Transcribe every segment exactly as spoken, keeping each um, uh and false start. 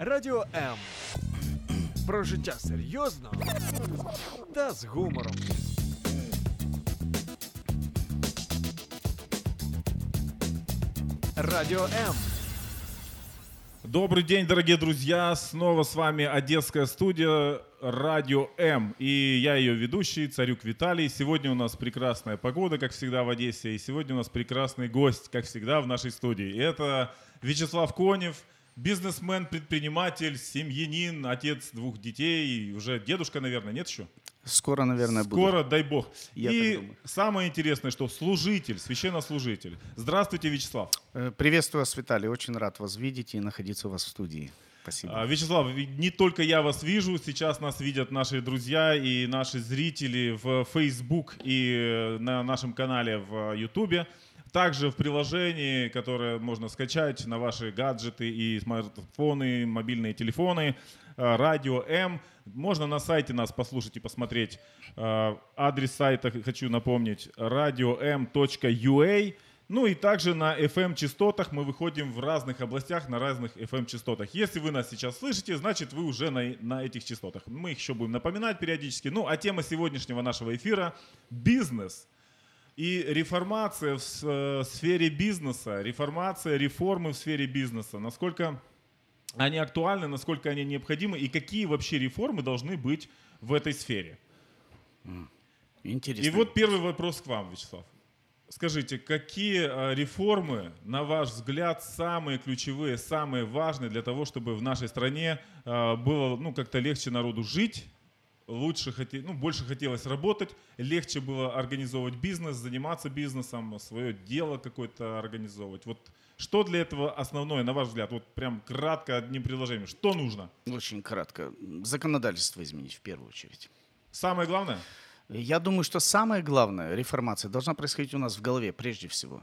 Радіо М. Про життя серйозно та з гумором. Радио М. Добрый день, дорогие друзья! Снова с вами Одесская студия Радио М. И я ее ведущий, Царюк Виталий. Сегодня у нас прекрасная погода, как всегда в Одессе. И сегодня у нас прекрасный гость, как всегда в нашей студии. И это Вячеслав Конев, бизнесмен, предприниматель, семьянин, отец двух детей. Уже дедушка, наверное, нет еще? Скоро, наверное, буду. Скоро, дай бог. Я И самое интересное, что служитель, священнослужитель. Здравствуйте, Вячеслав. Приветствую вас, Виталий. Очень рад вас видеть и находиться у вас в студии. Спасибо. А, Вячеслав, не только я вас вижу, сейчас нас видят наши друзья и наши зрители в Facebook и на нашем канале в YouTube. Также в приложении, которое можно скачать на ваши гаджеты и смартфоны, мобильные телефоны, Радио М. Можно на сайте нас послушать и посмотреть. Адрес сайта, хочу напомнить, радио эм точка ю а. Ну и также на эф эм-частотах мы выходим в разных областях, на разных эф эм-частотах. Если вы нас сейчас слышите, значит вы уже на, на этих частотах. Мы их еще будем напоминать периодически. Ну а тема сегодняшнего нашего эфира – бизнес. И реформация в сфере бизнеса, реформация, реформы в сфере бизнеса. Насколько они актуальны, насколько они необходимы и какие вообще реформы должны быть в этой сфере. Интересно. И вот первый вопрос к вам, Вячеслав. Скажите, какие реформы, на ваш взгляд, самые ключевые, самые важные для того, чтобы в нашей стране было ну, как-то легче народу жить, лучше, ну, больше хотелось работать, легче было организовывать бизнес, заниматься бизнесом, свое дело какое-то организовывать. Вот что для этого основное, на ваш взгляд? Вот прям кратко, одним предложением. Что нужно? Очень кратко. Законодательство изменить в первую очередь. Самое главное? Я думаю, что самое главное, реформация должна происходить у нас в голове прежде всего.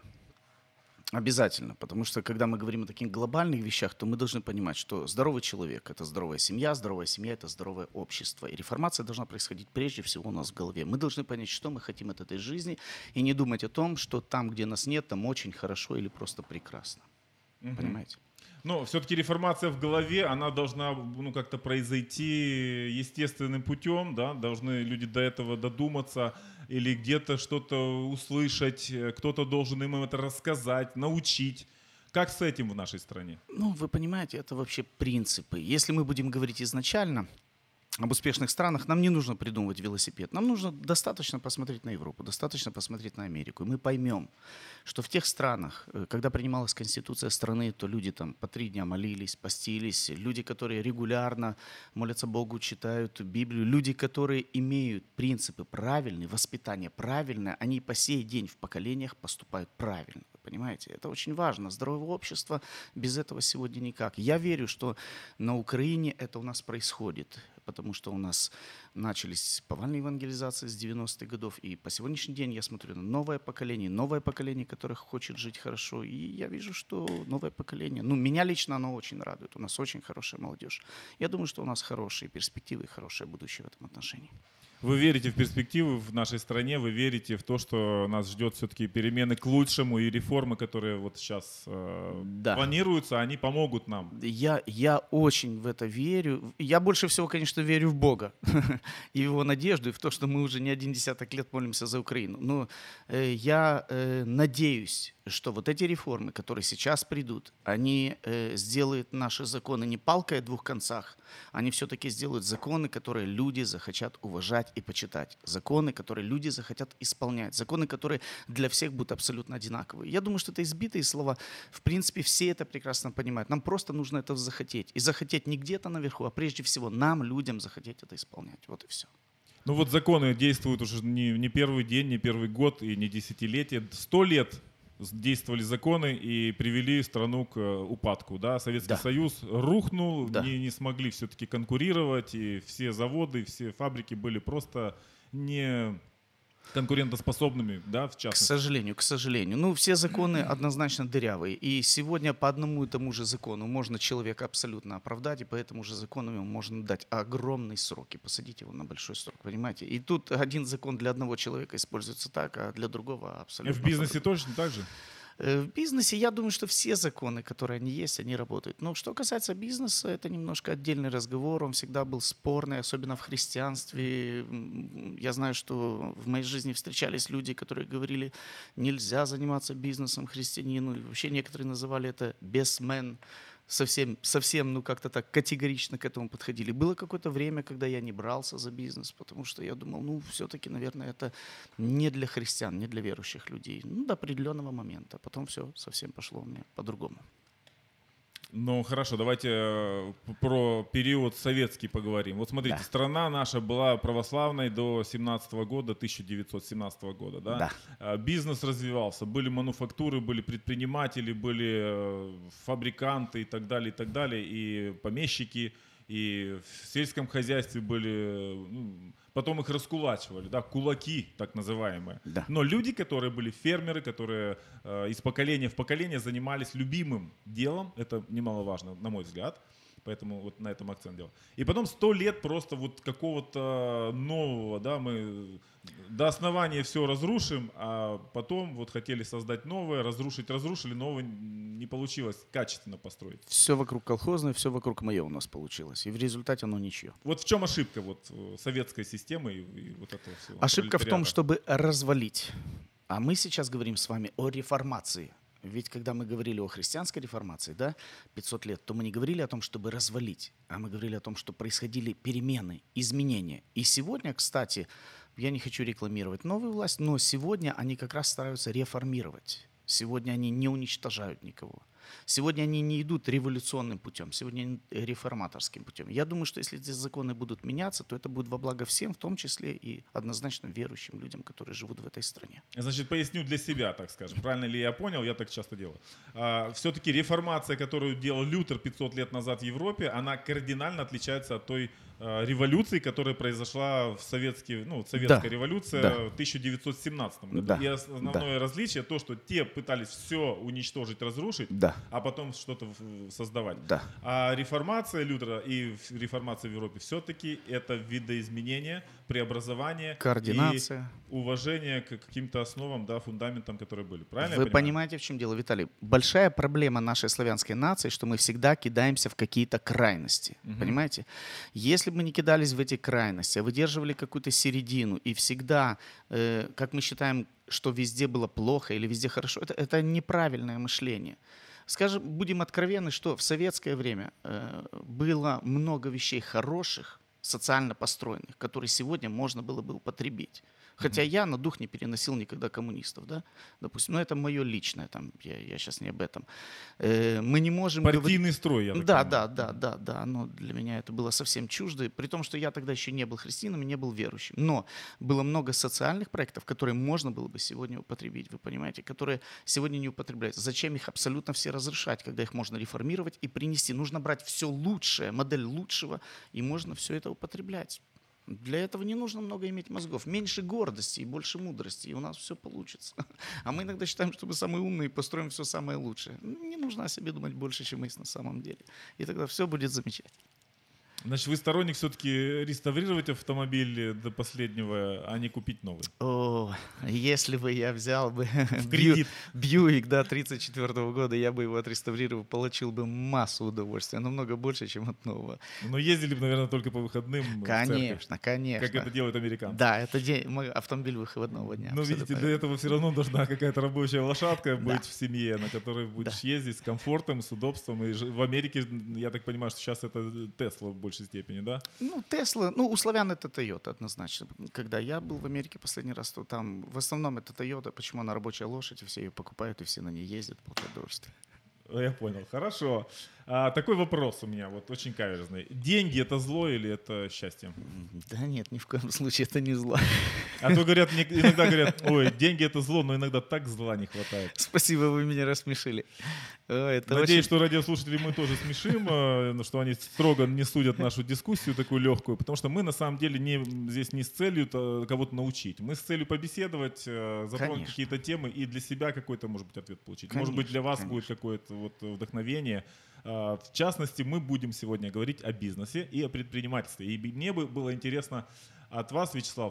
Обязательно, потому что когда мы говорим о таких глобальных вещах, то мы должны понимать, что здоровый человек – это здоровая семья, здоровая семья – это здоровое общество. И реформация должна происходить прежде всего у нас в голове. Мы должны понять, что мы хотим от этой жизни, и не думать о том, что там, где нас нет, там очень хорошо или просто прекрасно. Угу. Понимаете? Но все-таки реформация в голове, она должна ну, как-то произойти естественным путем, да? Должны люди до этого додуматься или где-то что-то услышать, кто-то должен им это рассказать, научить. Как с этим в нашей стране? Ну, вы понимаете, это вообще принципы. Если мы будем говорить изначально об успешных странах, нам не нужно придумывать велосипед. Нам нужно достаточно посмотреть на Европу, достаточно посмотреть на Америку. И мы поймем, что в тех странах, когда принималась конституция страны, то люди там по три дня молились, постились. Люди, которые регулярно молятся Богу, читают Библию. Люди, которые имеют принципы правильные, воспитание правильное, они по сей день в поколениях поступают правильно. Понимаете, это очень важно. Здоровое общество, без этого сегодня никак. Я верю, что на Украине это у нас происходит, потому что у нас начались повальные евангелизации с девяностых годов, и по сегодняшний день я смотрю на новое поколение, новое поколение, которое хочет жить хорошо, и я вижу, что новое поколение, ну, меня лично оно очень радует, у нас очень хорошая молодежь. Я думаю, что у нас хорошие перспективы и хорошее будущее в этом отношении. Вы верите в перспективы в нашей стране, вы верите в то, что нас ждет все-таки перемены к лучшему и реформы, которые вот сейчас э, да. планируются, они помогут нам. Я, я очень в это верю. Я больше всего, конечно, верю в Бога и в Его надежду, и в то, что мы уже не один десяток лет молимся за Украину. Но э, я э, надеюсь, что вот эти реформы, которые сейчас придут, они э, сделают наши законы не палкой о двух концах, они все-таки сделают законы, которые люди захотят уважать и почитать. Законы, которые люди захотят исполнять. Законы, которые для всех будут абсолютно одинаковые. Я думаю, что это избитые слова. В принципе, все это прекрасно понимают. Нам просто нужно это захотеть. И захотеть не где-то наверху, а прежде всего нам, людям, захотеть это исполнять. Вот и все. Ну вот законы действуют уже не, не первый день, не первый год и не десятилетие. Сто лет действовали законы и привели страну к упадку. Да? Советский да. Союз рухнул, да. не, не смогли все-таки конкурировать, и все заводы, все фабрики были просто не конкурентоспособными, да, в частности. К сожалению, к сожалению. Ну, все законы однозначно дырявые. И сегодня по одному и тому же закону можно человека абсолютно оправдать, и по этому же закону ему можно дать огромный срок и посадить его на большой срок, понимаете? И тут один закон для одного человека используется так, а для другого абсолютно. И в бизнесе точно так же? Э, В бизнесе, я думаю, что все законы, которые они есть, они работают. Но что касается бизнеса, это немножко отдельный разговор. Он всегда был спорный, особенно в христианстве. М, Я знаю, что в моей жизни встречались люди, которые говорили, нельзя заниматься бизнесом христианину. И вообще некоторые называли это бесмен. Совсем, совсем, ну, как-то так категорично к этому подходили. Было какое-то время, когда я не брался за бизнес, потому что я думал, ну, все-таки, наверное, это не для христиан, не для верующих людей. Ну, до определенного момента. Потом все совсем пошло у меня по-другому. Ну хорошо, давайте э, про период советский поговорим. Вот смотрите, Да. страна наша была православной до семнадцатого года, тысяча девятьсот семнадцатого года, да? Да. А, Бизнес развивался, были мануфактуры, были предприниматели, были э, фабриканты и так далее, и так далее, и помещики, и в сельском хозяйстве были, ну, потом их раскулачивали, да, кулаки так называемые. Да. Но люди, которые были фермеры, которые э, из поколения в поколение занимались любимым делом, это немаловажно, на мой взгляд, поэтому вот на этом акцент делал. И потом сто лет просто вот какого-то нового, да, мы до основания все разрушим, а потом вот хотели создать новое, разрушить, разрушили, новое не получилось качественно построить. Все вокруг колхозное, все вокруг мое у нас получилось. И в результате оно ничье. Вот в чем ошибка вот э, советской системы и, и вот этого всего? Ошибка в том, пролетариата? чтобы развалить. А мы сейчас говорим с вами о реформации. Ведь когда мы говорили о христианской реформации, да, пятьсот лет, то мы не говорили о том, чтобы развалить, а мы говорили о том, что происходили перемены, изменения. И сегодня, кстати, я не хочу рекламировать новую власть, но сегодня они как раз стараются реформировать. Сегодня они не уничтожают никого. Сегодня они не идут революционным путем, сегодня они реформаторским путем. Я думаю, что если эти законы будут меняться, то это будет во благо всем, в том числе и однозначно верующим людям, которые живут в этой стране. Значит, поясню для себя, так скажем. Правильно ли я понял? Я так часто делаю. А, все-таки реформация, которую делал Лютер пятьсот лет назад в Европе, она кардинально отличается от той а, революции, которая произошла в советский, ну, советская Да. революция Да. в тысяча девятьсот семнадцатом году. Да. И основное Да. различие то, что те пытались все уничтожить, разрушить, Да, а потом что-то в- создавать. да. А реформация Лютера и ф- реформация в Европе все-таки это видоизменение, преобразование Координация. и уважение к каким-то основам, да, фундаментам, которые были. Правильно Вы я понимаю? понимаете, в чем дело, Виталий? Большая проблема нашей славянской нации, что мы всегда кидаемся в какие-то крайности. Мгм. Понимаете? Если бы мы не кидались в эти крайности, а выдерживали какую-то середину и всегда, э, как мы считаем, что везде было плохо или везде хорошо, это, это неправильное мышление. Скажем, будем откровенны, что в советское время э, было много вещей хороших, социально построенных, которые сегодня можно было бы употребить. Хотя я на дух не переносил никогда коммунистов, да, допустим, но это мое личное, там, я, я сейчас не об этом. Э, мы не можем говорить... Партийный строй, я так Да, понимаю. да, да, да, да, но для меня это было совсем чуждо, при том, что я тогда еще не был христианином и не был верующим. Но было много социальных проектов, которые можно было бы сегодня употребить, вы понимаете, которые сегодня не употребляются. Зачем их абсолютно все разрешать, когда их можно реформировать и принести? Нужно брать все лучшее, модель лучшего, и можно все это употреблять. Для этого не нужно много иметь мозгов. Меньше гордости и больше мудрости, и у нас все получится. А мы иногда считаем, что мы самые умные и построим все самое лучшее. Не нужно о себе думать больше, чем есть на самом деле. И тогда все будет замечательно. Значит, вы сторонник все-таки реставрировать автомобиль до последнего, а не купить новый? О, если бы я взял бы В кредит. Бьюик, да, тридцать четвёртого года, я бы его отреставрировал, получил бы массу удовольствия, намного больше, чем от нового. Но ездили бы, наверное, только по выходным в церковь, Конечно, конечно. как это делают американцы. Да, это день, мой автомобиль выходного дня. Но видите, абсолютно для этого все равно должна какая-то рабочая лошадка Да. быть в семье, на которой будешь ездить с комфортом, с удобством. И ж- в Америке, я так понимаю, что сейчас это Тесла в большей степени, да? Ну, Тесла, ну, у славян это Тойота однозначно. Когда я был в Америке последний раз, то там в основном это Тойота. Почему она рабочая лошадь, и все ее покупают, и все на ней ездят, получают удовольствие. Я понял, хорошо. А, такой вопрос у меня, вот очень каверзный. Деньги — это зло или это счастье? Да нет, ни в коем случае это не зло. А то говорят, мне иногда говорят, ой, деньги — это зло, но иногда так зла не хватает. Спасибо, вы меня рассмешили. Ой, это Надеюсь, очень- что радиослушатели мы тоже смешим, э, но что они строго не судят нашу дискуссию такую легкую, потому что мы на самом деле не, здесь не с целью то- кого-то научить. Мы с целью побеседовать, э, затронуть Конечно. какие-то темы и для себя какой-то, может быть, ответ получить. Может быть, для Конечно, вас конечно. будет какое-то вот вдохновение. А, В частности, мы будем сегодня говорить о бизнесе и о предпринимательстве. И мне бы было интересно от вас, Вячеслав,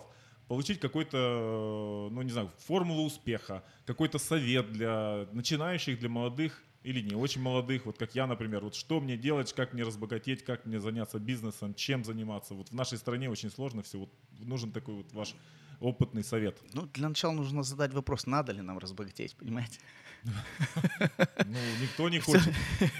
получить какой-то, ну не знаю, формулу успеха, какой-то совет для начинающих, для молодых или не очень молодых, вот как я, например, вот что мне делать, как мне разбогатеть, как мне заняться бизнесом, чем заниматься. Вот в нашей стране очень сложно все, вот нужен такой вот ваш опытный совет. Ну, для начала нужно задать вопрос, надо ли нам разбогатеть, понимаете? Ну, никто не хочет.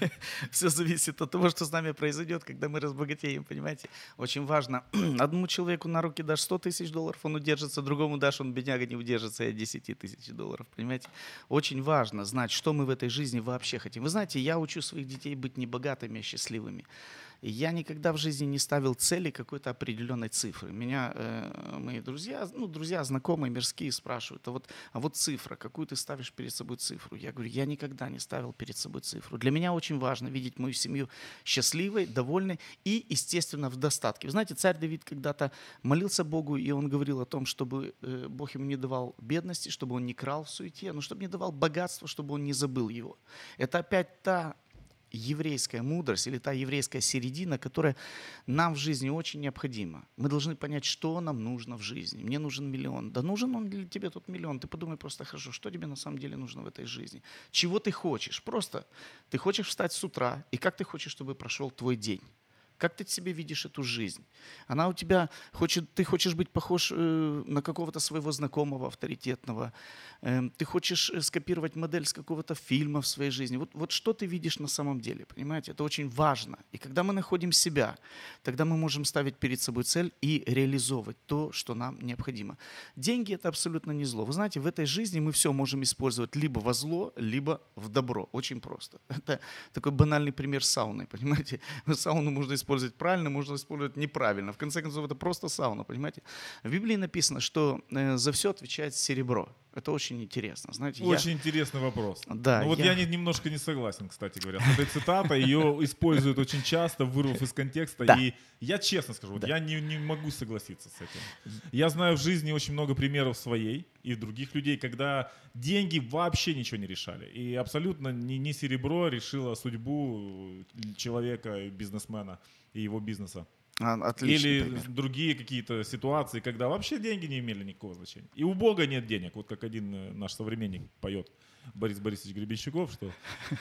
Все зависит от того, что с нами произойдет, когда мы разбогатеем, понимаете? Очень важно. Одному человеку на руки дашь сто тысяч долларов, он удержится, другому дашь, он, бедняга, не удержится и от десяти тысяч долларов, понимаете? Очень важно знать, что мы в этой жизни вообще хотим. Вы знаете, я учу своих детей быть не богатыми, а счастливыми. И я никогда в жизни не ставил цели какой-то определенной цифры. Меня э, мои друзья, ну, друзья, знакомые, мирские спрашивают, а вот, а вот цифра, какую ты ставишь перед собой цифру? Я говорю, я никогда не ставил перед собой цифру. Для меня очень важно видеть мою семью счастливой, довольной и, естественно, в достатке. Вы знаете, царь Давид когда-то молился Богу, и он говорил о том, чтобы э, Бог ему не давал бедности, чтобы он не крал в суете, но чтобы не давал богатства, чтобы он не забыл его. Это опять та еврейская мудрость или та еврейская середина, которая нам в жизни очень необходима. Мы должны понять, что нам нужно в жизни. Мне нужен миллион. Да нужен он для тебя тот миллион. Ты подумай просто хорошо, что тебе на самом деле нужно в этой жизни. Чего ты хочешь? Просто ты хочешь встать с утра, и как ты хочешь, чтобы прошел твой день? Как ты себе видишь эту жизнь? Она у тебя хочет, ты хочешь быть похож э, на какого-то своего знакомого, авторитетного. Э, ты хочешь скопировать модель с какого-то фильма в своей жизни. Вот, вот что ты видишь на самом деле, понимаете? Это очень важно. И когда мы находим себя, тогда мы можем ставить перед собой цель и реализовывать то, что нам необходимо. Деньги – это абсолютно не зло. Вы знаете, в этой жизни мы все можем использовать либо во зло, либо в добро. Очень просто. Это такой банальный пример с сауной, понимаете? Сауну можно использовать использовать правильно, можно использовать неправильно. В конце концов, это просто сауна, понимаете? В Библии написано, что э, за все отвечает серебро. Это очень интересно, знаете. Очень я... интересный вопрос. Да, ну вот я, я не, немножко не согласен, кстати говоря. С этой цитатой, ее используют очень часто, вырвав из контекста. Да. И я честно скажу, вот да. я не, не могу согласиться с этим. Я знаю в жизни очень много примеров своей и других людей, когда деньги вообще ничего не решали. И абсолютно не, не серебро решило судьбу человека, бизнесмена и его бизнеса. Отличный Или пример. другие какие-то ситуации, когда вообще деньги не имели никакого значения. И у Бога нет денег. Вот как один наш современник поет, Борис Борисович Гребенщиков, что...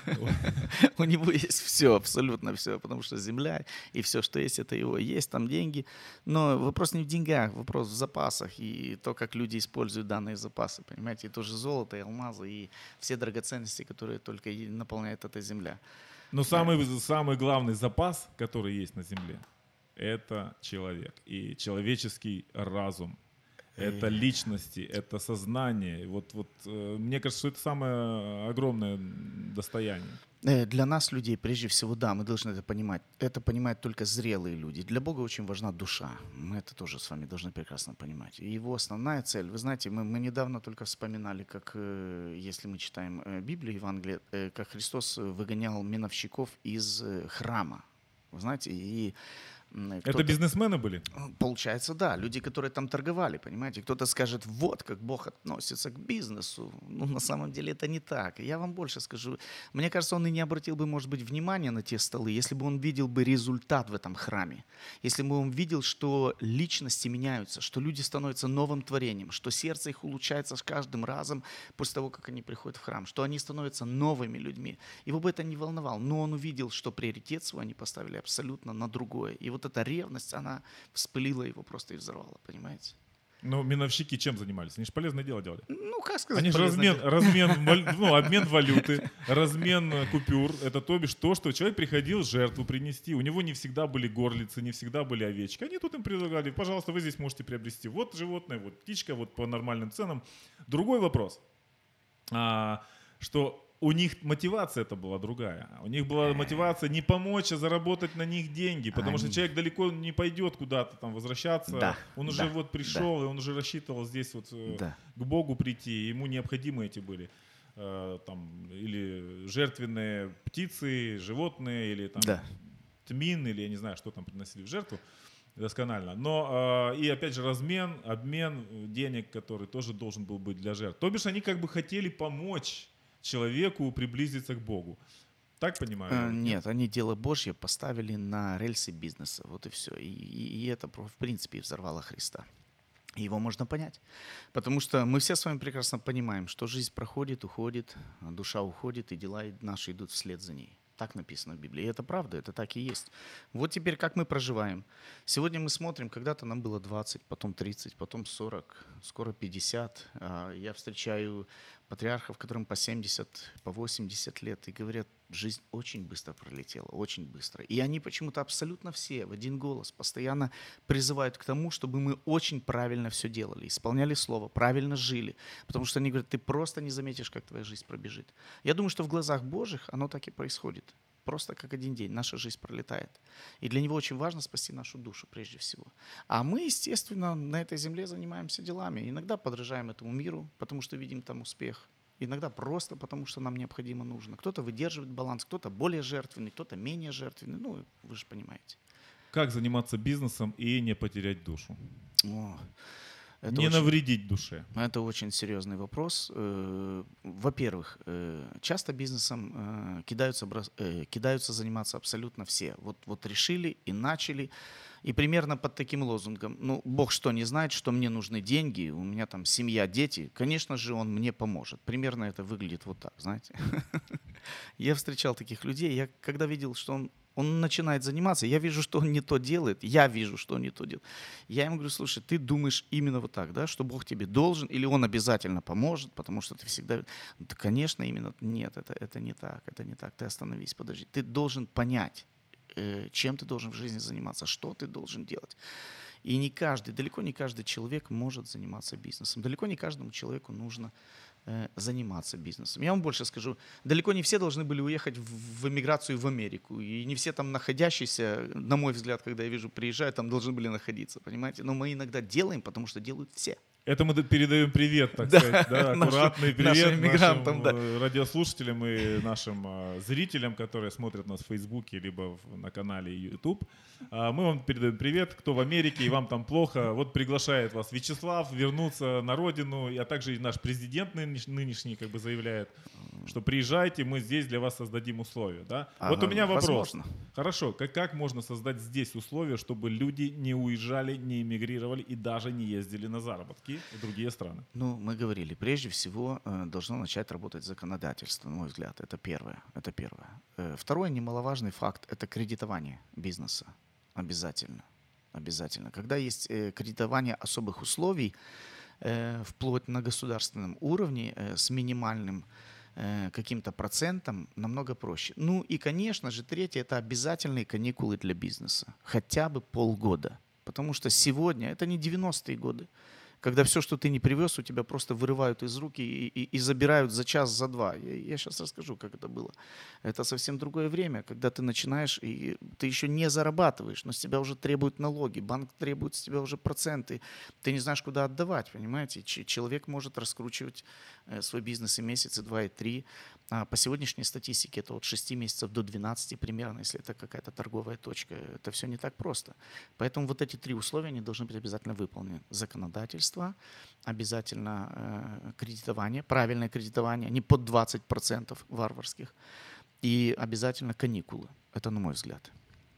У него есть все, абсолютно все, потому что земля и все, что есть, это его. Есть там деньги, но вопрос не в деньгах, вопрос в запасах и то, как люди используют данные запасы, понимаете, и тоже золото, и алмазы, и все драгоценности, которые только и наполняет эта земля. Но самый, самый главный запас, который есть на земле, это человек и человеческий разум. Это личности, это сознание. Вот, вот, э, мне кажется, что это самое огромное достояние. Для нас, людей, прежде всего, да, мы должны это понимать. Это понимают только зрелые люди. Для Бога очень важна душа. Мы это тоже с вами должны прекрасно понимать. И его основная цель, вы знаете, мы, мы недавно только вспоминали, как, если мы читаем Библию, Евангелие, как Христос выгонял миновщиков из храма. Вы знаете, и... Это бизнесмены были? Получается, да. Люди, которые там торговали, понимаете. Кто-то скажет, вот как Бог относится к бизнесу. Ну, на самом деле это не так. Я вам больше скажу. Мне кажется, он и не обратил бы, может быть, внимания на те столы, если бы он видел бы результат в этом храме. Если бы он видел, что личности меняются, что люди становятся новым творением, что сердце их улучшается с каждым разом после того, как они приходят в храм, что они становятся новыми людьми. Его бы это не волновало. Но он увидел, что приоритет свой они поставили абсолютно на другое. И вот эта ревность, она вспылила его просто и взорвала, понимаете? Ну, миновщики чем занимались? Они же полезное дело делали. Ну, как сказать? Они же размен, размен, ну, обмен валюты, размен купюр. Это то бишь то, что человек приходил жертву принести. У него не всегда были горлицы, не всегда были овечки. Они тут им предлагали, пожалуйста, вы здесь можете приобрести вот животное, вот птичка, вот по нормальным ценам. Другой вопрос, а, что у них мотивация это была другая. У них была мотивация не помочь, а заработать на них деньги. Потому Они... что человек далеко не пойдет куда-то там возвращаться. Да, он уже да, вот пришел, да. и он уже рассчитывал здесь вот да. к Богу прийти. Ему необходимы эти были э, там, или жертвенные птицы, животные, или там да. тмин, или я не знаю, что там приносили в жертву. Досконально. Но э, и опять же размен, обмен денег, который тоже должен был быть для жертв. То бишь они как бы хотели помочь человеку приблизиться к Богу. Так понимаю? Э, нет, они дело Божье поставили на рельсы бизнеса. Вот и все. И, и, и это, в принципе, взорвало Христа. Его можно понять. Потому что мы все с вами прекрасно понимаем, что жизнь проходит, уходит, душа уходит, и дела наши идут вслед за ней. Так написано в Библии. И это правда, это так и есть. Вот теперь как мы проживаем. Сегодня мы смотрим, когда-то нам было двадцать, потом тридцать, потом сорок, скоро пятьдесят. Я встречаю патриархов, которым по семьдесят, по восемьдесят лет, и говорят, жизнь очень быстро пролетела, очень быстро. И они почему-то абсолютно все в один голос постоянно призывают к тому, чтобы мы очень правильно все делали, исполняли слово, правильно жили. Потому что они говорят, ты просто не заметишь, как твоя жизнь пробежит. Я думаю, что в глазах Божьих оно так и происходит. Просто как один день наша жизнь пролетает. И для Него очень важно спасти нашу душу прежде всего. А мы, естественно, на этой земле занимаемся делами. Иногда подражаем этому миру, потому что видим там успех. Иногда просто потому, что нам необходимо нужно. Кто-то выдерживает баланс, кто-то более жертвенный, кто-то менее жертвенный. Ну, вы же понимаете. Как заниматься бизнесом и не потерять душу? О, это не очень, навредить душе. Это очень серьезный вопрос. Э, Во-первых, э, часто бизнесом э, кидаются, брос- э, кидаются заниматься абсолютно все. Вот, вот решили и начали. И примерно под таким лозунгом, ну, Бог что, не знает, что мне нужны деньги, у меня там семья, дети, конечно же, Он мне поможет. Примерно это выглядит вот так, знаете. Я встречал таких людей, я когда видел, что он, он начинает заниматься, я вижу, что он не то делает, я вижу, что он не то делает. Я ему говорю, слушай, ты думаешь именно вот так, да, что Бог тебе должен, или Он обязательно поможет, потому что ты всегда... Да, конечно, именно нет, это, это не так, это не так, ты остановись, подожди. Ты должен понять, чем ты должен в жизни заниматься, что ты должен делать. И не каждый, далеко не каждый человек может заниматься бизнесом. Далеко не каждому человеку нужно э, заниматься бизнесом. Я вам больше скажу, далеко не все должны были уехать в, в эмиграцию в Америку. И не все там находящиеся, на мой взгляд, когда я вижу, приезжают, там должны были находиться, понимаете? Но мы иногда делаем, потому что делают все. Это мы передаем привет, так Да, сказать, да, аккуратный нашим- нашим привет иммигрантам, нашим да. э, радиослушателям и нашим э, зрителям, которые смотрят нас в Фейсбуке либо в- на канале YouTube. А, Мы вам передаем привет, кто в Америке и вам там плохо. Вот приглашает вас Вячеслав вернуться на родину, а также и наш президент нынеш- нынешний как бы заявляет, что приезжайте, мы здесь для вас создадим условия. Да? Вот у Ага, меня вопрос. возможно. Хорошо, как, как можно создать здесь условия, чтобы люди не уезжали, не эмигрировали и даже не ездили на заработки в другие страны? Ну, мы говорили, прежде всего э, должно начать работать законодательство, на мой взгляд, это первое. Это первое. Э, Второй немаловажный факт – это кредитование бизнеса. Обязательно. Обязательно. Когда есть э, кредитование особых условий, э, вплоть на государственном уровне, э, с минимальным э, каким-то процентом, намного проще. Ну и, конечно же, третье – это обязательные каникулы для бизнеса. Хотя бы полгода. Потому что сегодня, это не девяностые годы, когда все, что ты не привез, у тебя просто вырывают из рук и, и, и забирают за час, за два. Я, я сейчас расскажу, как это было. Это совсем другое время, когда ты начинаешь, и ты еще не зарабатываешь, но с тебя уже требуют налоги, банк требует с тебя уже проценты. Ты не знаешь, куда отдавать, понимаете? Ч- человек может раскручивать э, свой бизнес и месяц, и два, и три. А по сегодняшней статистике это от шести месяцев до двенадцати примерно, если это какая-то торговая точка. Это все не так просто. Поэтому вот эти три условия, они должны быть обязательно выполнены. Законодательство, обязательно э, кредитование, правильное кредитование, не под двадцать процентов варварских, и обязательно каникулы. Это на мой взгляд.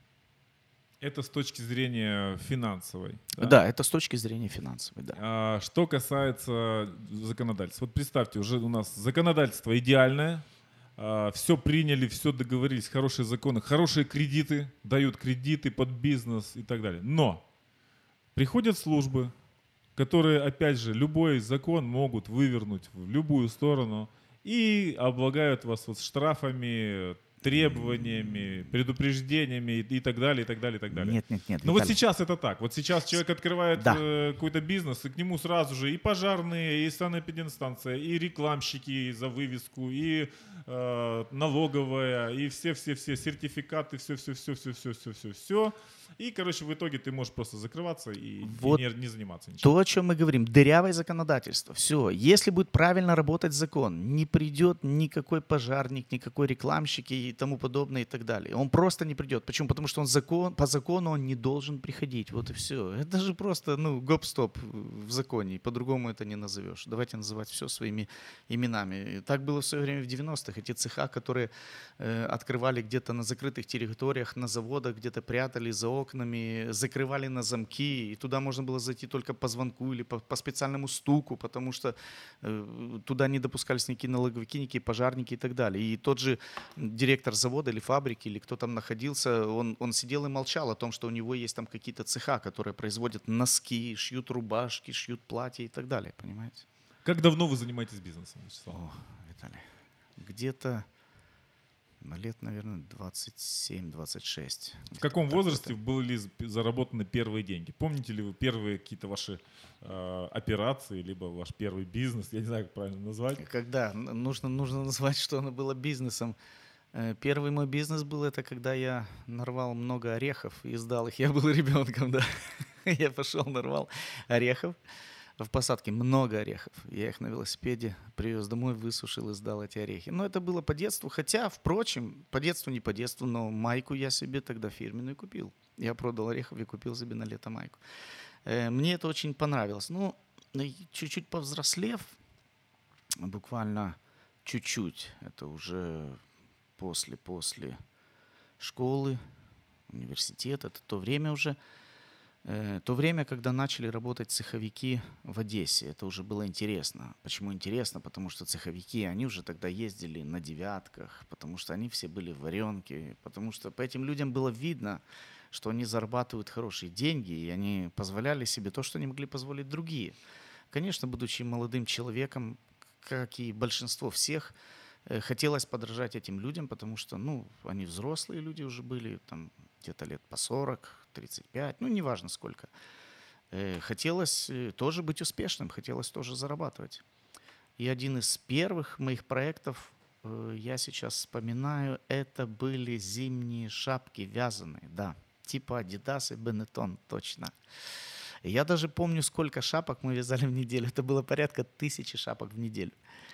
Это с точки зрения финансовой. Да, это с точки зрения финансовой, да. А что касается законодательства. Вот представьте, уже у нас законодательство идеальное, все приняли, все договорились, хорошие законы, хорошие кредиты, дают кредиты под бизнес и так далее. Но приходят службы, которые, опять же, любой закон могут вывернуть в любую сторону и облагают вас вот штрафами, требованиями, предупреждениями и, и так далее, и так далее, и так далее. Нет, нет, нет. Но вот Виталий. сейчас это так. Вот сейчас человек открывает Да. э, какой-то бизнес, и к нему сразу же и пожарные, и санэпидемстанция, и рекламщики за вывеску, и э, налоговая, и все-все-все сертификаты, все-все-все-все-все-все-все. И, короче, в итоге ты можешь просто закрываться и, Вот и не, не заниматься ничем. То, о чем мы говорим, дырявое законодательство. Все. Если будет правильно работать закон, не придет никакой пожарник, никакой рекламщик и и тому подобное и так далее. Он просто не придет. Почему? Потому что он закон, по закону он не должен приходить. Вот и все. Это же просто, ну, гоп-стоп в законе. И по-другому это не назовешь. Давайте называть все своими именами. И так было в свое время в девяностых. Эти цеха, которые э, открывали где-то на закрытых территориях, на заводах, где-то прятали за окнами, закрывали на замки. И туда можно было зайти только по звонку или по, по специальному стуку, потому что э, туда не допускались никакие налоговики, никакие пожарники и так далее. И тот же директор завода или фабрики, или кто там находился, он, он сидел и молчал о том, что у него есть там какие-то цеха, которые производят носки, шьют рубашки, шьют платья и так далее, понимаете? Как давно вы занимаетесь бизнесом, Вячеслав? О, Виталий, где-то на лет, наверное, двадцать семь двадцать шесть. В каком возрасте были заработаны первые деньги? Помните ли вы первые какие-то ваши э, операции, либо ваш первый бизнес? Я не знаю, как правильно назвать. Когда? Нужно, нужно назвать, что оно было бизнесом. Первый мой бизнес был, это когда я нарвал много орехов и сдал их. Я был ребенком, да. Я пошел, нарвал орехов. В посадке много орехов. Я их на велосипеде привез домой, высушил и сдал эти орехи. Но это было по детству. Хотя, впрочем, по детству не по детству, но майку я себе тогда фирменную купил. Я продал орехов и купил себе на лето майку. Мне это очень понравилось. Ну, чуть-чуть повзрослев, буквально чуть-чуть, это уже после, после школы, университета, это то время уже, то время, когда начали работать цеховики в Одессе. Это уже было интересно. Почему интересно? Потому что цеховики, они уже тогда ездили на девятках, потому что они все были в варенке, потому что по этим людям было видно, что они зарабатывают хорошие деньги, и они позволяли себе то, что не могли позволить другие. Конечно, будучи молодым человеком, как и большинство всех, хотелось подражать этим людям, потому что, ну, они взрослые люди уже были, там, где-то лет по сорок, тридцать пять, ну, неважно сколько. Хотелось тоже быть успешным, хотелось тоже зарабатывать. И один из первых моих проектов, я сейчас вспоминаю, это были зимние шапки вязаные, да, типа Adidas и Benetton, точно. Я даже помню, сколько шапок мы вязали в неделю. Это было порядка тысячи шапок в неделю.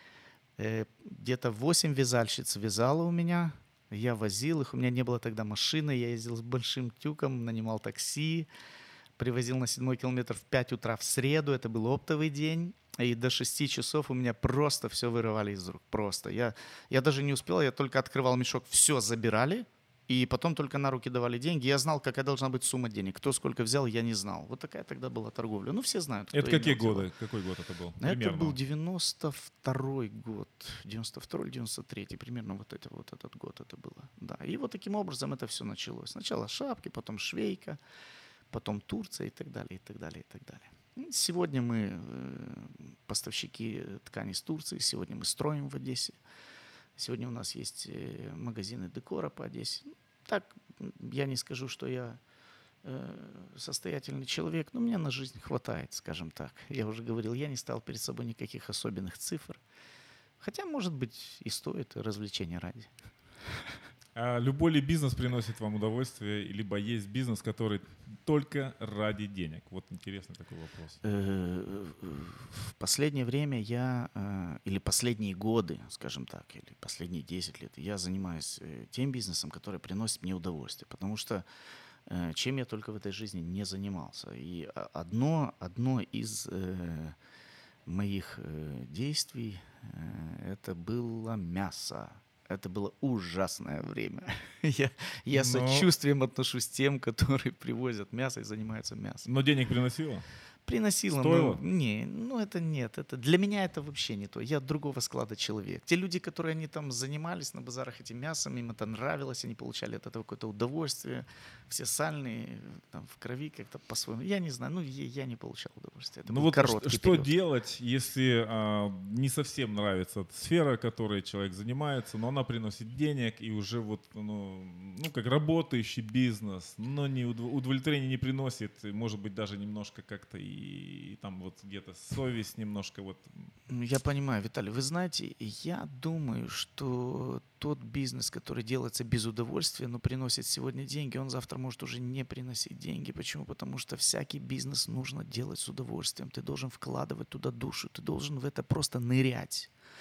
Где-то восемь вязальщиц вязало у меня. Я возил их. У меня не было тогда машины. Я ездил с большим тюком, нанимал такси. Привозил на седьмой километр в пять утра в среду. Это был оптовый день. И до шести часов у меня просто все вырывали из рук. Просто. Я, я даже не успел. Я только открывал мешок. Все забирали. И потом только на руки давали деньги. Я знал, какая должна быть сумма денег. Кто сколько взял, я не знал. Вот такая тогда была торговля. Ну, все знают. Это какие годы? Какой год это был? Это Примерно. был девяносто второй год. девяносто второй, девяносто третий. Примерно вот, это, вот этот год это было. Да. И вот таким образом это все началось. Сначала шапки, потом швейка, потом Турция и так далее, и так далее, и так далее. Сегодня мы поставщики тканей из Турции. Сегодня мы строим в Одессе. Сегодня у нас есть магазины декора по Одессе. Так, я не скажу, что я э, состоятельный человек, но мне на жизнь хватает, скажем так. Я уже говорил, я не ставил перед собой никаких особенных цифр. Хотя, может быть, и стоит развлечения ради. А любой ли бизнес приносит вам удовольствие, либо есть бизнес, который только ради денег? Вот интересный такой вопрос. В последнее время я, или последние годы, скажем так, или последние десять лет, я занимаюсь тем бизнесом, который приносит мне удовольствие. Потому что чем я только в этой жизни не занимался. И одно, одно из моих действий это было мясо. Это было ужасное время. Я, я с Но... сочувствием отношусь к тем, которые привозят мясо и занимаются мясом. Но денег приносило? Приносило, Стоило? но не, ну это нет, это для меня это вообще не то. Я другого склада человек. Те люди, которые они там занимались на базарах этим мясом, им это нравилось, они получали от этого какое-то удовольствие. Все сальные, там в крови как-то по-своему. Я не знаю, ну я, я не получал удовольствия. Это ну был вот короткий что период. делать, если а, не совсем нравится эта сфера, которой человек занимается, но она приносит денег и уже вот, ну, ну как работающий бизнес, но не удовлетворение не приносит, может быть даже немножко как-то и и там вот где-то совесть немножко вот. Я понимаю, Виталий, вы знаете, я думаю, что тот бизнес, который делается без удовольствия, но приносит сегодня деньги, он завтра может уже не приносить деньги. Почему? Потому что всякий бизнес нужно делать с удовольствием. Ты должен вкладывать туда душу, ты должен в это просто нырять.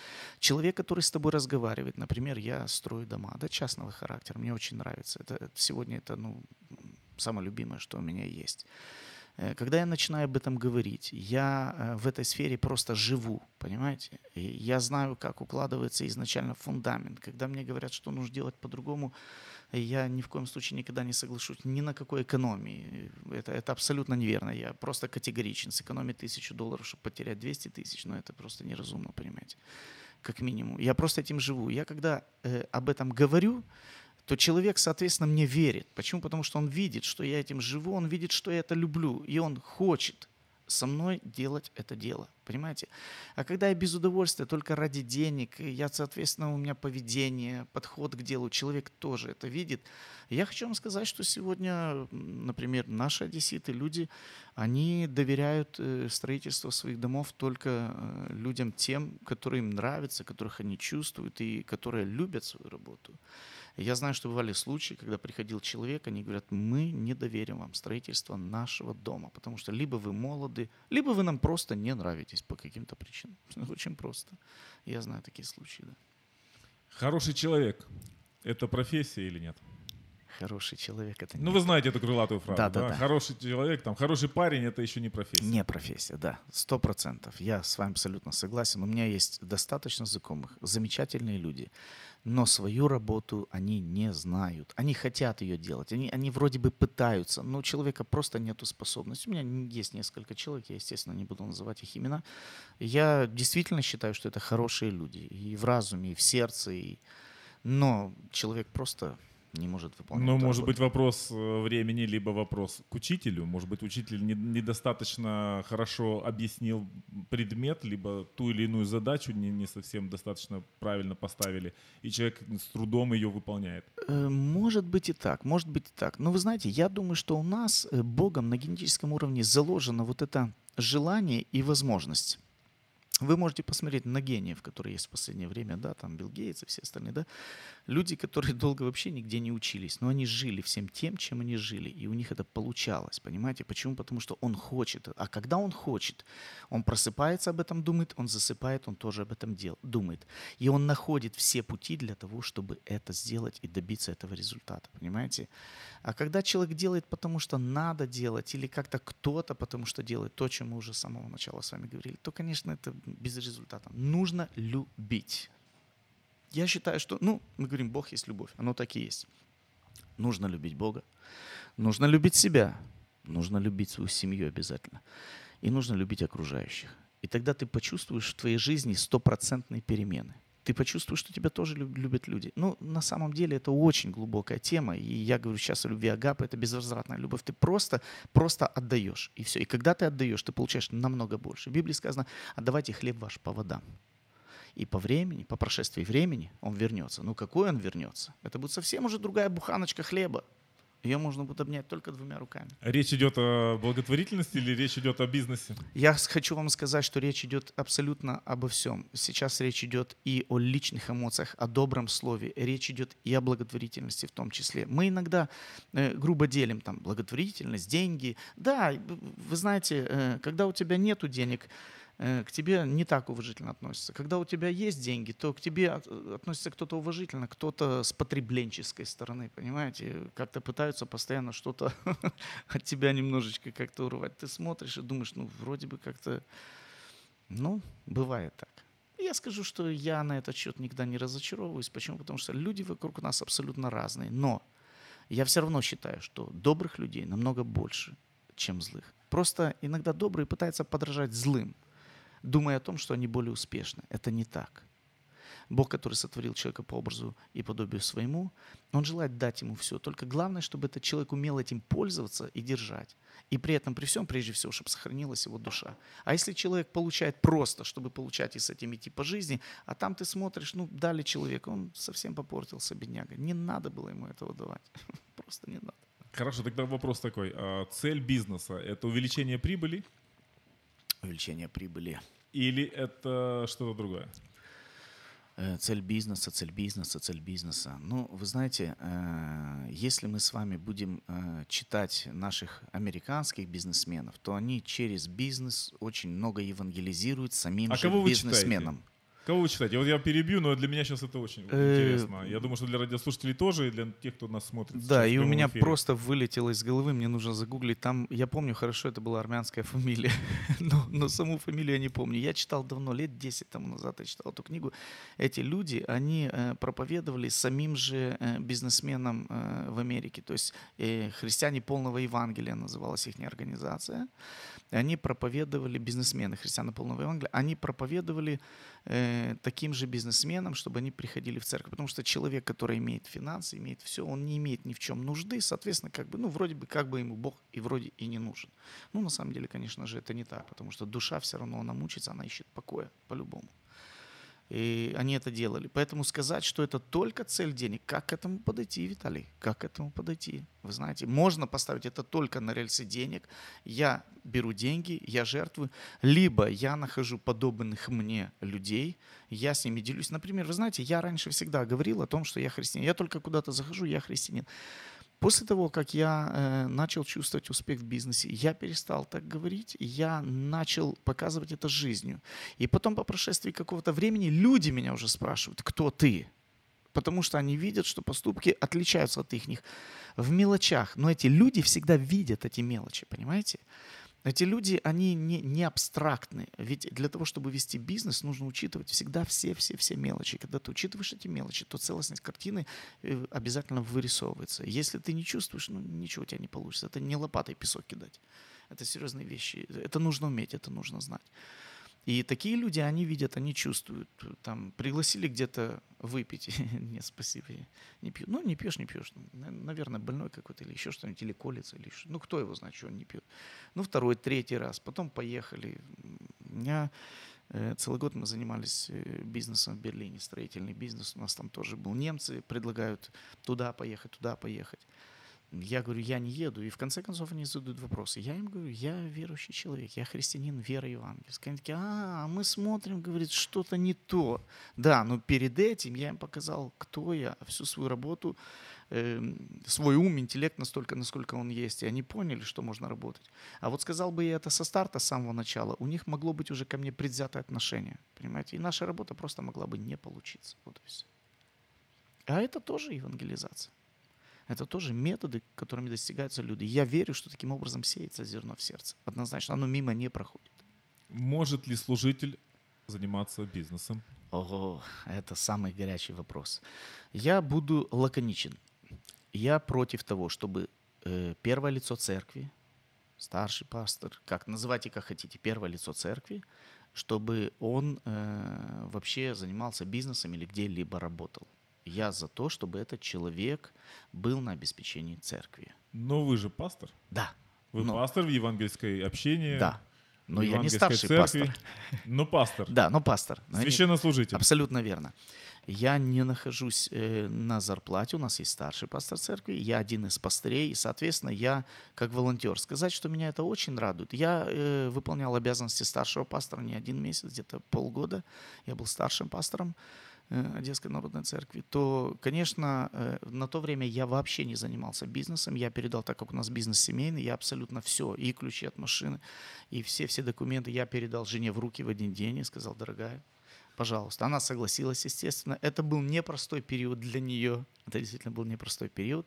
Человек, который с тобой разговаривает, например, я строю дома, да, частного характера, мне очень нравится. Это, сегодня это, ну, самое любимое, что у меня есть. Когда я начинаю об этом говорить, я в этой сфере просто живу, понимаете? И я знаю, как укладывается изначально фундамент. Когда мне говорят, что нужно делать по-другому, я ни в коем случае никогда не соглашусь ни на какой экономии. Это, это абсолютно неверно. Я просто категоричен. Сэкономить тысячу долларов, чтобы потерять двести тысяч, ну это просто неразумно, понимаете? Как минимум. Я просто этим живу. Я когда э, об этом говорю, то человек, соответственно, мне верит. Почему? Потому что он видит, что я этим живу, он видит, что я это люблю, и он хочет со мной делать это дело. Понимаете? А когда я без удовольствия, только ради денег, я, соответственно, у меня поведение, подход к делу, человек тоже это видит. Я хочу вам сказать, что сегодня, например, наши одесситы, люди, они доверяют строительство своих домов только людям тем, которые им нравятся, которых они чувствуют и которые любят свою работу. Я знаю, что бывали случаи, когда приходил человек, они говорят, мы не доверим вам строительство нашего дома, потому что либо вы молоды, либо вы нам просто не нравитесь по каким-то причинам. Очень просто. Я знаю такие случаи, да. Хороший человек – это профессия или нет? Хороший человек – это не... Ну, вы знаете эту крылатую фразу, да? да? Да, да. Хороший человек, там, хороший парень – это еще не профессия. Не профессия, да, сто процентов. Я с вами абсолютно согласен. У меня есть достаточно знакомых, замечательные люди, но свою работу они не знают. Они хотят ее делать, они, они вроде бы пытаются, но у человека просто нету способности. У меня есть несколько человек, я, естественно, не буду называть их имена. Я действительно считаю, что это хорошие люди и в разуме, и в сердце, и... но человек просто... не может выполнять. Ну, может работу. быть, вопрос времени, либо вопрос к учителю. Может быть, учитель не, недостаточно хорошо объяснил предмет, либо ту или иную задачу не, не совсем достаточно правильно поставили, и человек с трудом ее выполняет. Может быть и так, может быть и так. Но вы знаете, я думаю, что у нас Богом на генетическом уровне заложено вот это желание и возможность. Вы можете посмотреть на гениев, которые есть в последнее время, да, там Билл Гейтс и все остальные, да, люди, которые долго вообще нигде не учились, но они жили всем тем, чем они жили, и у них это получалось, понимаете? Почему? Потому что он хочет, а когда он хочет, он просыпается, об этом думает, он засыпает, он тоже об этом дел, думает, и он находит все пути для того, чтобы это сделать и добиться этого результата, понимаете? А когда человек делает, потому что надо делать, или как-то кто-то потому что делает то, о чем мы уже с самого начала с вами говорили, то, конечно, это без результата. Нужно любить. Я считаю, что, ну, мы говорим, Бог есть любовь. Оно так и есть. Нужно любить Бога. Нужно любить себя. Нужно любить свою семью обязательно. И нужно любить окружающих. И тогда ты почувствуешь в твоей жизни стопроцентные перемены. Ты почувствуешь, что тебя тоже любят люди. Ну, на самом деле, это очень глубокая тема. И я говорю сейчас о любви агапы, это безвозвратная любовь. Ты просто, просто отдаешь, и все. И когда ты отдаешь, ты получаешь намного больше. В Библии сказано, отдавайте хлеб ваш по водам. И по времени, по прошествии времени он вернется. Ну, какой он вернется? Это будет совсем уже другая буханочка хлеба. Ее можно будет обнять только двумя руками. Речь идет о благотворительности или речь идет о бизнесе? Я хочу вам сказать, что речь идет абсолютно обо всем. Сейчас речь идет и о личных эмоциях, о добром слове. Речь идет и о благотворительности в том числе. Мы иногда э, грубо делим там благотворительность, деньги. Да, вы знаете, э, когда у тебя нету денег, к тебе не так уважительно относятся. Когда у тебя есть деньги, то к тебе относится кто-то уважительно, кто-то с потребленческой стороны, понимаете? Как-то пытаются постоянно что-то от тебя немножечко как-то урвать. Ты смотришь и думаешь, ну, вроде бы как-то... Ну, бывает так. Я скажу, что я на этот счет никогда не разочаровываюсь. Почему? Потому что люди вокруг нас абсолютно разные. Но я все равно считаю, что добрых людей намного больше, чем злых. Просто иногда добрые пытаются подражать злым, думая о том, что они более успешны. Это не так. Бог, который сотворил человека по образу и подобию своему, Он желает дать ему все. Только главное, чтобы этот человек умел этим пользоваться и держать. И при этом, при всем, прежде всего, чтобы сохранилась его душа. А если человек получает просто, чтобы получать и с этим идти по жизни, а там ты смотришь, ну, дали человеку, он совсем попортился, бедняга. Не надо было ему этого давать. Просто не надо. Хорошо, тогда вопрос такой. Цель бизнеса – это увеличение прибыли? Увеличение прибыли. Или это что-то другое? Цель бизнеса, цель бизнеса, цель бизнеса. Ну, вы знаете, если мы с вами будем читать наших американских бизнесменов, то они через бизнес очень много евангелизируют самим а же кого вы бизнесменам. Читаете? Кого вы читаете? Вот я перебью, но для меня сейчас это очень интересно. Я думаю, что для радиослушателей тоже, и для тех, кто нас смотрит. Да, и у меня просто вылетело из головы, мне нужно загуглить. Там, я помню хорошо, это была армянская фамилия, но, но саму фамилию я не помню. Я читал давно, лет десять тому назад я читал эту книгу. Эти люди, они э, проповедовали самим же э, бизнесменам э, в Америке. То есть э, христиане полного Евангелия называлась их организация. Они проповедовали, бизнесмены, христиане полного Евангелия, они проповедовали э, таким же бизнесменам, чтобы они приходили в церковь. Потому что человек, который имеет финансы, имеет все, он не имеет ни в чем нужды, соответственно, как бы, ну, вроде бы, как бы ему Бог и вроде и не нужен. Ну, на самом деле, конечно же, это не так, потому что душа все равно, она мучится, она ищет покоя, по-любому. И они это делали. Поэтому сказать, что это только цель денег, как к этому подойти, Виталий? Как к этому подойти? Вы знаете, можно поставить это только на рельсы денег. Я беру деньги, я жертвую, либо я нахожу подобных мне людей, я с ними делюсь. Например, вы знаете, я раньше всегда говорил о том, что я христианин. Я только куда-то захожу, я христианин. После того, как я э, начал чувствовать успех в бизнесе, я перестал так говорить, я начал показывать это жизнью. И потом по прошествии какого-то времени люди меня уже спрашивают, кто ты? Потому что они видят, что поступки отличаются от их в мелочах. Но эти люди всегда видят эти мелочи, понимаете? Эти люди, они не, не абстрактны. Ведь для того, чтобы вести бизнес, нужно учитывать всегда все-все-все мелочи. Когда ты учитываешь эти мелочи, то целостность картины обязательно вырисовывается. Если ты не чувствуешь, ну ничего у тебя не получится. Это не лопатой песок кидать. Это серьезные вещи. Это нужно уметь, это нужно знать. И такие люди, они видят, они чувствуют. Там, пригласили где-то выпить. Нет, спасибо, я не пью. Ну, не пьешь, не пьешь. Наверное, больной какой-то или еще что-нибудь, или колется, или что. Ну, кто его знает, что он не пьет. Ну, второй, третий раз. Потом поехали. У меня э, целый год мы занимались бизнесом в Берлине, строительный бизнес. У нас там тоже был. Немцы предлагают туда поехать, туда поехать. Я говорю, я не еду. И в конце концов они задают вопросы. Я им говорю, я верующий человек, я христианин веры евангельской. Они такие, а, мы смотрим, говорит, что-то не то. Да, но перед этим я им показал, кто я, всю свою работу, э, свой ум, интеллект настолько, насколько он есть. И они поняли, что можно работать. А вот сказал бы я это со старта, с самого начала, у них могло быть уже ко мне предвзятое отношение. Понимаете? И наша работа просто могла бы не получиться. Вот и все. А это тоже евангелизация. Это тоже методы, которыми достигаются люди. Я верю, что таким образом сеется зерно в сердце. Однозначно, оно мимо не проходит. Может ли служитель заниматься бизнесом? Ого, это самый горячий вопрос. Я буду лаконичен. Я против того, чтобы э, первое лицо церкви, старший пастор, как называйте как хотите, первое лицо церкви, чтобы он э, вообще занимался бизнесом или где-либо работал. Я за то, чтобы этот человек был на обеспечении церкви. Но вы же пастор. Да. Вы но, пастор в евангельской общине. Да. Но я не старший церкви, пастор. Но пастор. Да, но пастор. Священнослужитель. Абсолютно верно. Я не нахожусь э, на зарплате, у нас есть старший пастор церкви, я один из пастырей, и, соответственно, я как волонтер. Сказать, что меня это очень радует. Я э, выполнял обязанности старшего пастора не один месяц, где-то полгода. Я был старшим пастором Одесской народной церкви, то, конечно, на то время я вообще не занимался бизнесом. Я передал, так как у нас бизнес семейный, я абсолютно все, и ключи от машины, и все-все документы я передал жене в руки в один день и сказал, дорогая, пожалуйста. Она согласилась, естественно. Это был непростой период для нее. Это действительно был непростой период.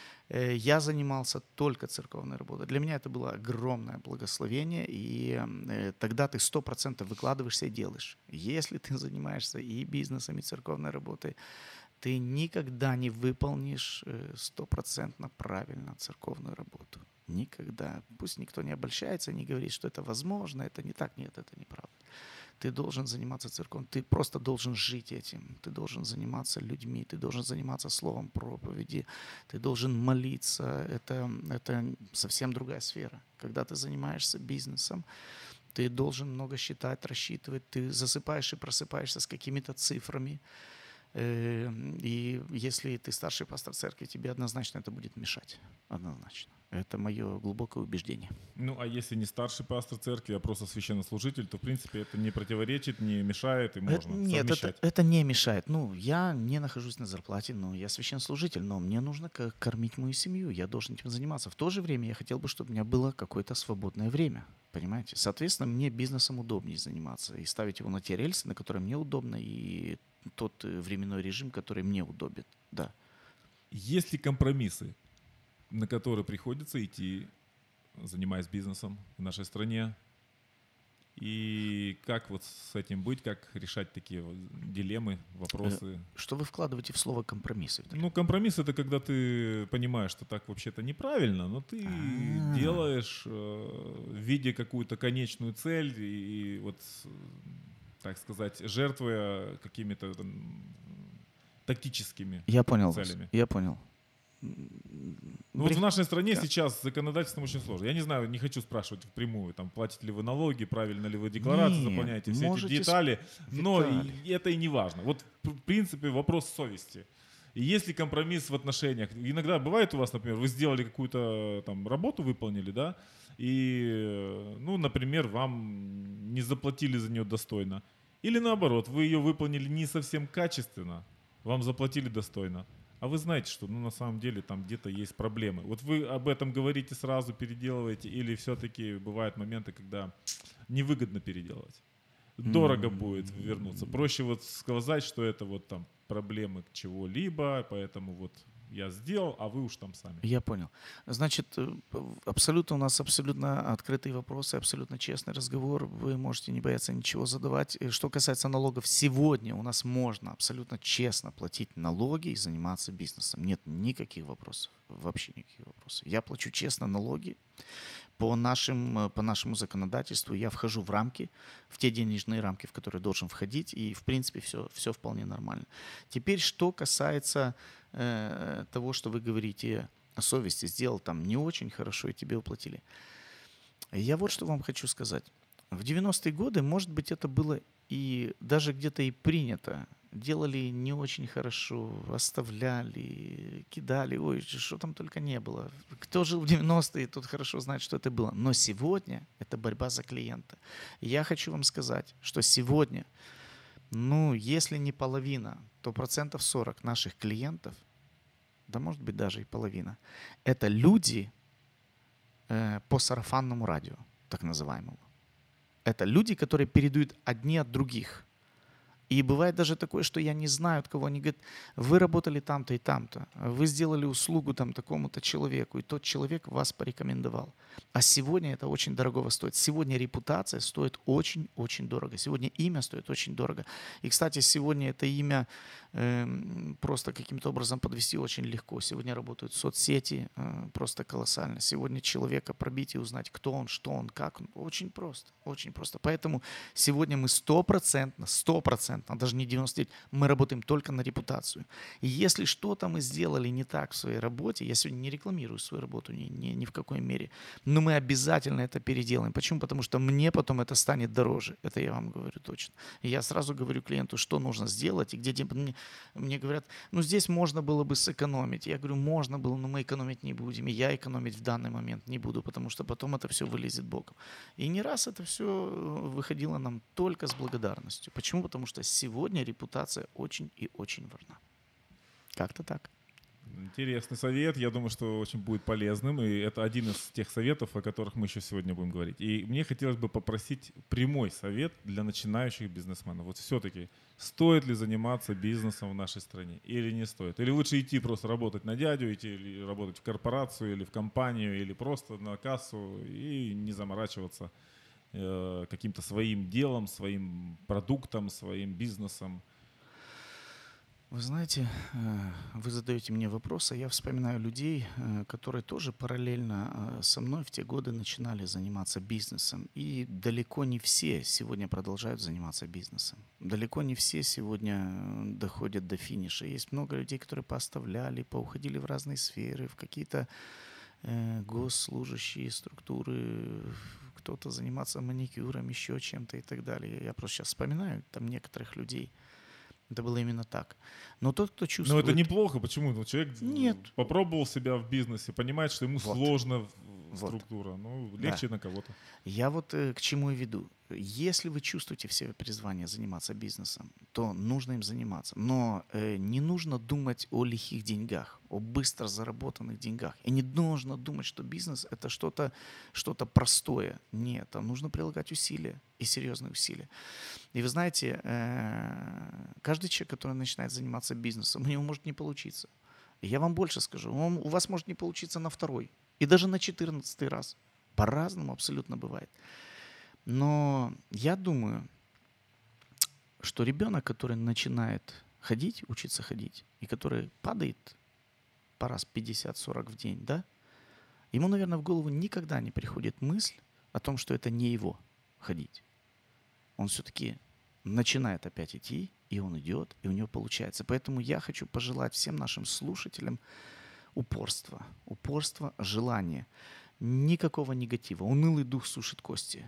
Я занимался только церковной работой. Для меня это было огромное благословение, и тогда ты сто процентов выкладываешься и делаешь. Если ты занимаешься и бизнесом, и церковной работой, ты никогда не выполнишь стопроцентно правильно церковную работу. Никогда. Пусть никто не обольщается, не говорит, что это возможно, это не так. Нет, это неправда. Ты должен заниматься церковью, ты просто должен жить этим, ты должен заниматься людьми, ты должен заниматься словом проповеди, ты должен молиться. Это, это совсем другая сфера. Когда ты занимаешься бизнесом, ты должен много считать, рассчитывать, ты засыпаешь и просыпаешься с какими-то цифрами. И если ты старший пастор церкви, тебе однозначно это будет мешать. Однозначно. Это мое глубокое убеждение. Ну, а если не старший пастор церкви, а просто священнослужитель, то, в принципе, это не противоречит, не мешает, и можно Это- нет, это, совмещать. это не мешает. Ну, я не нахожусь на зарплате, но я священнослужитель, но мне нужно ко- кормить мою семью, я должен этим заниматься. В то же время я хотел бы, чтобы у меня было какое-то свободное время, понимаете? Соответственно, мне бизнесом удобнее заниматься и ставить его на те рельсы, на которые мне удобно, и тот э, временной режим, который мне удобен, да. Есть ли компромиссы, на которые приходится идти, занимаясь бизнесом в нашей стране? И как вот с этим быть, как решать такие вот дилеммы, вопросы? Что вы вкладываете в слово компромиссы? Виталий? Ну, компромисс — это когда ты понимаешь, что так вообще-то неправильно, но ты А. делаешь, э, видя какую-то конечную цель и, и вот, э, так сказать, жертвуя какими-то там тактическими Я понял вас, целями. я понял. Ну, вот в Брех- нашей стране Да. сейчас с законодательством очень сложно. Я не знаю, не хочу спрашивать впрямую, там, платите ли вы налоги, правильно ли вы декларации Нет, заполняете, все можете эти с- детали, но Виталий. и это и не важно. Вот, в принципе, вопрос совести. И есть ли компромисс в отношениях? Иногда бывает у вас, например, вы сделали какую-то там работу, выполнили, да, и, ну, например, вам не заплатили за нее достойно. Или наоборот, вы ее выполнили не совсем качественно, вам заплатили достойно. А вы знаете, что ну, на самом деле там где-то есть проблемы. Вот вы об этом говорите сразу, переделываете, или все-таки бывают моменты, когда невыгодно переделывать? Дорого М. будет вернуться. Проще вот сказать, что это вот там проблемы чего-либо, поэтому вот я сделал, а вы уж там сами. Я понял. Значит, э, абсолютно у нас абсолютно открытые вопросы, абсолютно честный разговор. Вы можете не бояться ничего задавать. Э, Что касается налогов, сегодня у нас можно абсолютно честно платить налоги и заниматься бизнесом. Нет никаких вопросов, вообще никаких вопросов. Я плачу честно налоги. По, нашим, э, по нашему законодательству я вхожу в рамки, в те денежные рамки, в которые должен входить, и, в принципе, все, все вполне нормально. Теперь, что касается э, того, что вы говорите о совести, сделал там не очень хорошо, и тебе уплатили. Я вот что вам хочу сказать. В девяностые годы, может быть, это было и даже где-то и принято. Делали не очень хорошо, оставляли, кидали, ой, что там только не было. Кто жил в девяностые, тот хорошо знает, что это было. Но сегодня это борьба за клиента. Я хочу вам сказать, что сегодня, ну, если не половина, то процентов сорок наших клиентов, да может быть даже и половина, это люди э, по сарафанному радио, так называемому. Это люди, которые передают одни от других. И бывает даже такое, что я не знаю, от кого они говорят, вы работали там-то и там-то, вы сделали услугу там такому-то человеку, и тот человек вас порекомендовал. А сегодня это очень дорого стоит. Сегодня репутация стоит очень-очень дорого. Сегодня имя стоит очень дорого. И, кстати, сегодня это имя э, просто каким-то образом подвести очень легко. Сегодня работают соцсети э, просто колоссально. Сегодня человека пробить и узнать, кто он, что он, как он. Очень просто, очень просто. Поэтому сегодня мы стопроцентно, стопроцентно, даже не девяносто девять, мы работаем только на репутацию. И если что-то мы сделали не так в своей работе, я сегодня не рекламирую свою работу ни, ни, ни в какой мере, но мы обязательно это переделаем. Почему? Потому что мне потом это станет дороже. Это я вам говорю точно. И я сразу говорю клиенту, что нужно сделать, и где типа, мне, мне говорят, ну здесь можно было бы сэкономить. Я говорю, можно было, но мы экономить не будем. И я экономить в данный момент не буду, потому что потом это все вылезет боком. И не раз это все выходило нам только с благодарностью. Почему? Потому что сегодня репутация очень и очень важна. Как-то так. Интересный совет, я думаю, что очень будет полезным, и это один из тех советов, о которых мы еще сегодня будем говорить. И мне хотелось бы попросить прямой совет для начинающих бизнесменов. Вот все-таки, стоит ли заниматься бизнесом в нашей стране или не стоит? Или лучше идти просто работать на дядю, идти или работать в корпорацию, или в компанию, или просто на кассу и не заморачиваться э, каким-то своим делом, своим продуктом, своим бизнесом? Вы знаете, э, вы задаете мне вопросы, я вспоминаю людей, э, которые тоже параллельно э, со мной в те годы начинали заниматься бизнесом. И далеко не все сегодня продолжают заниматься бизнесом. Далеко не все сегодня э, доходят до финиша. Есть много людей, которые пооставляли, поуходили в разные сферы, в какие-то э, госслужащие структуры, кто-то заниматься маникюром, еще чем-то и так далее. Я просто сейчас вспоминаю там некоторых людей. Это было именно так. Но тот, кто Но чувствует... это неплохо. Почему? Ну, человек Нет. попробовал себя в бизнесе, понимает, что ему Вот. сложно в- Вот. структура. Ну, легче на кого-то. Я вот э, к чему и веду. Если вы чувствуете в себе призвание заниматься бизнесом, то нужно им заниматься. Но э, не нужно думать о лихих деньгах, о быстро заработанных деньгах. И не нужно думать, что бизнес — это что-то что-то простое. Нет, там нужно прилагать усилия и серьезные усилия. И вы знаете, э, каждый человек, который начинает заниматься бизнесом, у него может не получиться. И я вам больше скажу, он, у вас может не получиться на второй и даже на четырнадцатый раз. По-разному абсолютно бывает. Но я думаю, что ребенок, который начинает ходить, учиться ходить, и который падает по раз пятьдесят-сорок в день, да, ему, наверное, в голову никогда не приходит мысль о том, что это не его ходить. Он все-таки начинает опять идти, и он идет, и у него получается. Поэтому я хочу пожелать всем нашим слушателям упорства, упорства, желания. Никакого негатива. Унылый дух сушит кости.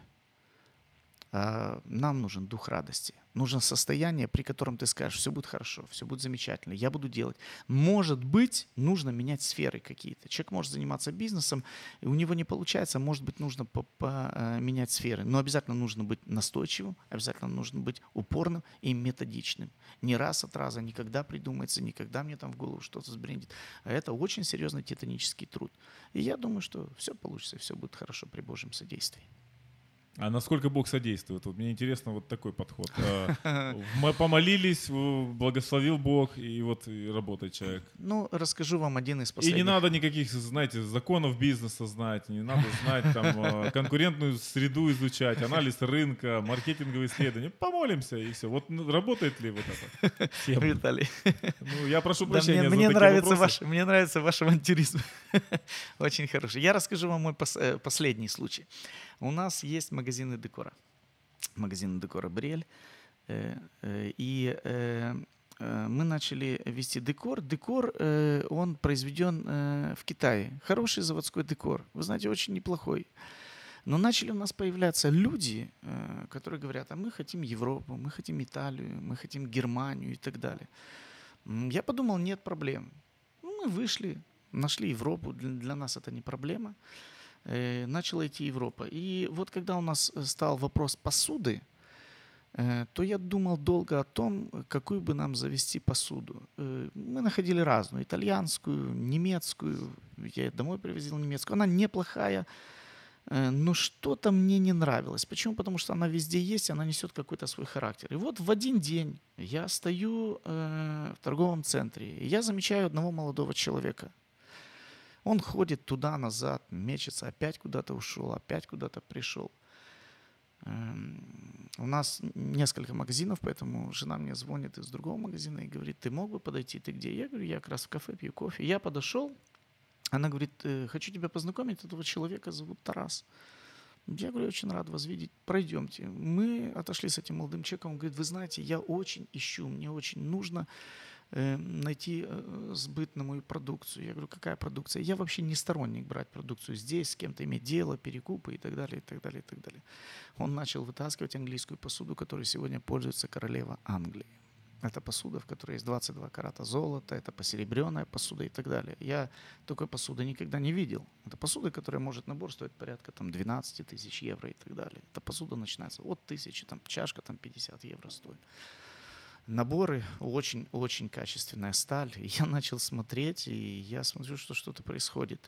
А нам нужен дух радости. Нужно состояние, при котором ты скажешь, все будет хорошо, все будет замечательно, я буду делать. Может быть, нужно менять сферы какие-то. Человек может заниматься бизнесом, и у него не получается, может быть, нужно поменять сферы. Но обязательно нужно быть настойчивым, обязательно нужно быть упорным и методичным. Не раз от раза, никогда придумается, никогда мне там в голову что-то сбрендит. А это очень серьезный титанический труд. И я думаю, что все получится, все будет хорошо при Божьем содействии. А насколько Бог содействует? Вот мне интересно вот такой подход. А, Мы помолились, благословил Бог, и вот и работает человек. Ну, расскажу вам один из И последних. не надо никаких, знаете, законов бизнеса знать, не надо знать там а, конкурентную среду изучать, анализ рынка, маркетинговые исследования. Помолимся, и все. Вот ну, работает ли вот это? Всем. Виталий. Ну, я прошу Да, прощения мне, за мне такие нравится вопросы. ваш, мне нравится ваш авантюризм. Очень хороший. Я расскажу вам мой пос- э, последний случай. У нас есть магазины декора. Магазин декора «Бриэль». Э, э, И э, э, мы начали вести декор. Декор, э, он произведен э, в Китае. Хороший заводской декор. Вы знаете, очень неплохой. Но начали у нас появляться люди, э, которые говорят, а мы хотим Европу, мы хотим Италию, мы хотим Германию и так далее. М, Я подумал, нет проблем. Ну, мы вышли, нашли Европу, для, для нас это не проблема. Э, Начала идти Европа. И вот когда у нас э, стал вопрос посуды, э, то я думал долго о том, какую бы нам завести посуду. Э, Мы находили разную, итальянскую, немецкую. Я домой привозил немецкую. Она неплохая, э, но что-то мне не нравилось. Почему? Потому что она везде есть, она несет какой-то свой характер. И вот в один день я стою э, в торговом центре, и я замечаю одного молодого человека. Он ходит туда-назад, мечется, опять куда-то ушел, опять куда-то пришел. Эм, У нас несколько магазинов, поэтому жена мне звонит из другого магазина и говорит, ты мог бы подойти, ты где? Я говорю, я как раз в кафе пью кофе. Я подошел, она говорит, «Э, хочу тебя познакомить, этого человека зовут Тарас. Я говорю, очень рад вас видеть, пройдемте. Мы отошли с этим молодым человеком, он говорит, вы знаете, я очень ищу, мне очень нужно э, найти э, сбыт на мою продукцию. Я говорю, какая продукция? Я вообще не сторонник брать продукцию здесь, с кем-то иметь дело, перекупы и так далее, и так далее, и так далее. Он начал вытаскивать английскую посуду, которой сегодня пользуется королева Англии. Это посуда, в которой есть двадцать два карата золота, это посеребренная посуда и так далее. Я такой посуды никогда не видел. Это посуда, которая может, набор стоит порядка там, двенадцать тысяч евро и так далее. Эта посуда начинается от тысячи, там, чашка там, пятьдесят евро стоит. Наборы очень-очень качественная сталь. И я начал смотреть, и я смотрю, что что-то происходит.